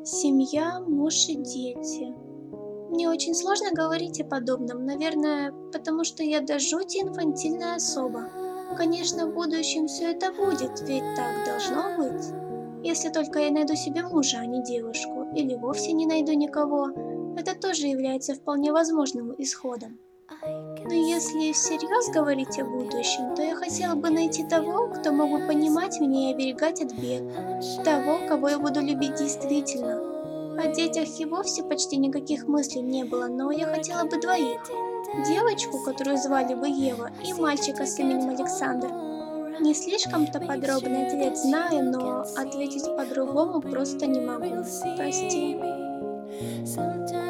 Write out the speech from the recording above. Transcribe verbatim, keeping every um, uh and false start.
Семья, муж и дети. Мне очень сложно говорить о подобном, наверное, потому что я до жути инфантильная особа. Конечно, в будущем все это будет, ведь так должно быть. Если только я найду себе мужа, а не девушку, или вовсе не найду никого, это тоже является вполне возможным исходом. Но если всерьез говорить о будущем, то я хотела бы найти того, кто мог бы понимать меня и оберегать от бед. Того, кого я буду любить действительно. О детях и вовсе почти никаких мыслей не было, но я хотела бы двоих. Девочку, которую звали бы Ева, и мальчика с именем Александр. Не слишком-то подробный ответ знаю, но ответить по-другому просто не могу. Прости.